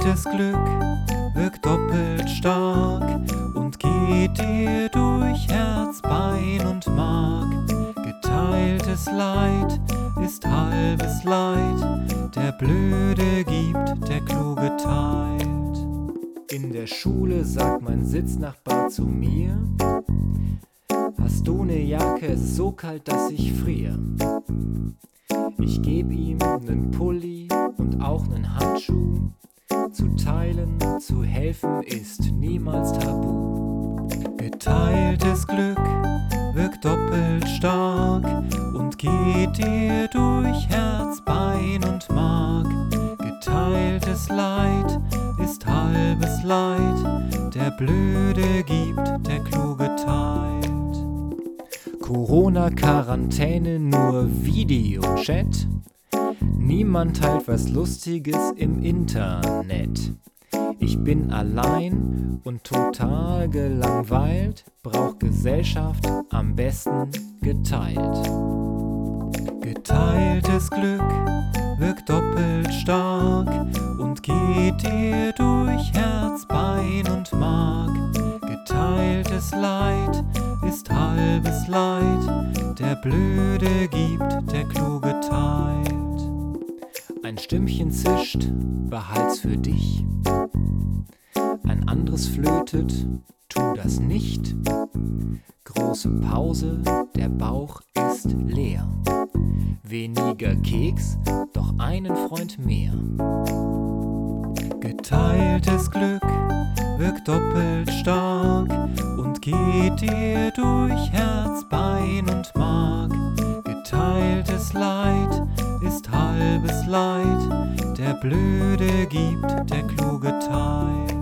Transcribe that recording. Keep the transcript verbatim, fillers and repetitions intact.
Geteiltes Glück wirkt doppelt stark und geht dir durch Herz, Bein und Mark. Geteiltes Leid ist halbes Leid, der Blöde gibt, der Kluge teilt. In der Schule sagt mein Sitznachbar zu mir: Hast du ne Jacke, es ist so kalt, dass ich frier. Ich geb ihm nen Pulli und auch nen Handschuh. Zu teilen, zu helfen ist niemals tabu. Geteiltes Glück wirkt doppelt stark und geht dir durch Herz, Bein und Mark. Geteiltes Leid ist halbes Leid, der Blöde gibt, der Kluge teilt. Corona-Quarantäne, nur Videochat. Niemand teilt was Lustiges im Internet. Ich bin allein und total gelangweilt, brauch Gesellschaft am besten geteilt. Geteiltes Glück wirkt doppelt stark und geht dir durch Herz, Bein und Mark. Geteiltes Leid ist halbes Leid, der Blöde gibt, der Kluge teilt. Ein Stimmchen zischt, behalt's für dich. Ein anderes flötet, tu das nicht. Große Pause, der Bauch ist leer. Weniger Keks, doch einen Freund mehr. Geteiltes Glück wirkt doppelt stark und geht dir durch Herz, Bein und Mark. Geteiltes Leid ist halbes Leid, der Blöde gibt, der Kluge teilt.